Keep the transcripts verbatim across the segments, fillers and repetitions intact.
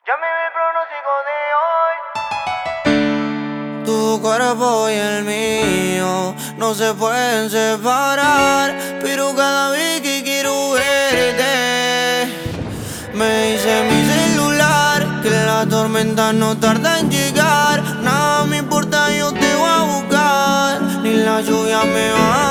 Ya me vi el pronóstico de hoy. Tu cuerpo y el mío no se pueden separar, pero cada vez que quiero verte me dice mi celular que la tormenta no tarda en llegar. Nada me importa, yo te voy a buscar, ni la lluvia me va a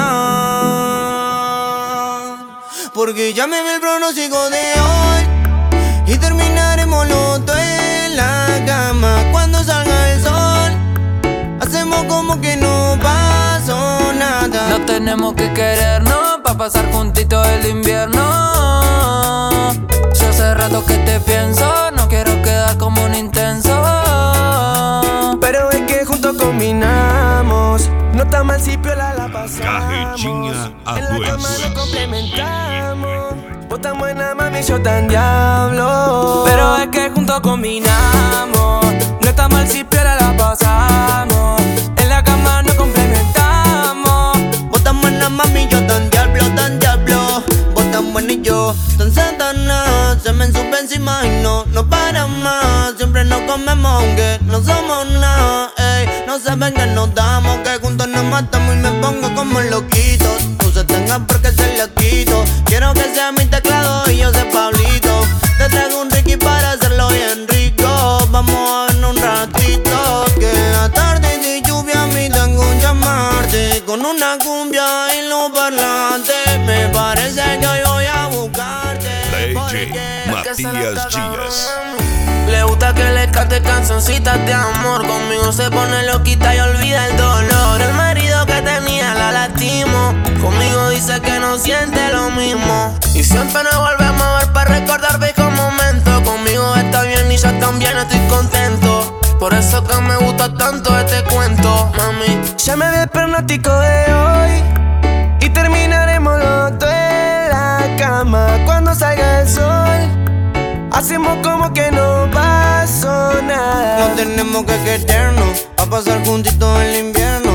frenar, porque ya me vi el pronóstico de hoy y terminaremos los dos en la cama cuando salga el sol. Hacemos como que no pasó nada. No tenemos que querernos pa' pasar juntitos el invierno. Yo hace rato que te pienso, no quiero quedar como un intenso. Pero es que juntos combinamos, no está mal si piola la pasamos. Carretinha a En la dois. cama nos complementamos. Vos tan buena, mami, yo tan diablo. Pero es que juntos combinamos, no está mal si piola la pasamos. En la cama nos complementamos. Vos tan buena, mami, yo tan diablo, tan diablo. Vos tan buena y yo tan satana. Se me sube encima y no, no para más. Siempre nos comemos aunque no somos nada, ey. No saben que nos damos, que juntos nos matamos y me pongo como loquito. No se tenga por qué se la quito. Quiero que sea mi teclado y yo sea Pablito. Te traigo un Ricky para hacerlo bien rico. Vamos a ver un ratito, que la tarde de lluvia me tengo un llamarte con una cumbia en los parlantes. Me parece que hoy voy a buscarte. D J porque Matías Díaz. Le gusta que le cante cancioncitas de amor. Conmigo se pone loquita y olvida el dolor. El marido que tenía la lastimó. Conmigo dice que no siente lo mismo. Y siempre nos volvemos a ver para recordar viejos momentos. Conmigo está bien y yo también estoy contento. Por eso que me gusta tanto este cuento, mami. Ya me vi el pronóstico de hoy y terminaremos los dos en la cama cuando salga el sol. Hacemos como que no pasó nada. no tenemos que querernos a pasar juntitos el invierno.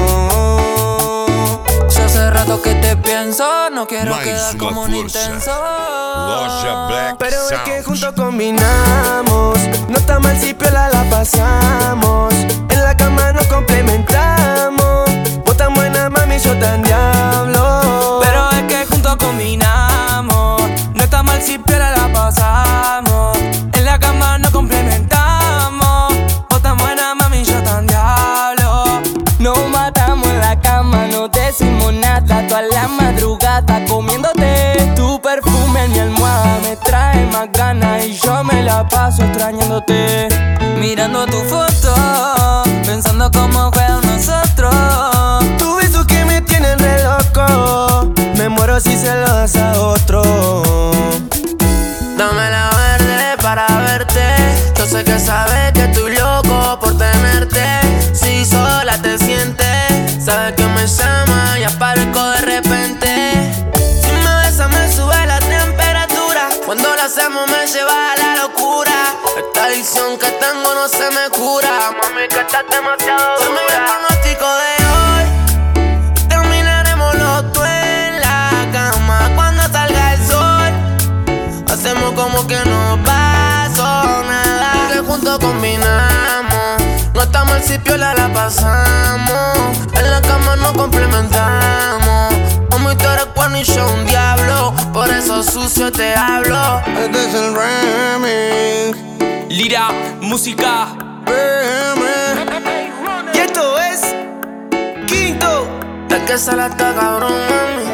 Yo hace rato que te pienso, no quiero Mais quedar uma como un força. intenso. Loja Black Pero es que Sound. juntos combinamos, no está mal si piola la pasamos. En la cama nos complementamos. Vos tan buena, mami, yo tan diablo. Pero es que juntos combinamos, no está mal si piola la pasamos. En la cama nos complementamos. Vos tan buena, mami, yo tan diablo. Nos matamos en la cama, no decimos nada. Toda la madrugada comiéndote. Tu perfume en mi almohada me trae más ganas y yo me la paso extrañándote. Mirando tu foto, pensando cómo fueron nosotros. Tu beso que me tiene re loco, me muero si se lo das a otro. Dame la verde para verte. Yo sé que sabes que estoy loco por tenerte. Si sola te sientes, sabes que me llama y aparezco de repente. Si me besas me sube la temperatura. Cuando lo hacemos me lleva a la locura. Esta adicción que tengo no se me cura. Mami, que estás demasiado dura. Se me ve el pronóstico de hoy y terminaremos los dos en la cama cuando salga el sol. Hacemos como que no pasó nada. Y que juntos combinamos, no está mal si piola la pasamos. En la cama nos complementamos. Mami, tú eres cuerno y yo un diablo. Por eso sucio te hablo. Este es el remix. Lira, música. Y esto es Quinto. De que se la está cabrón, mami.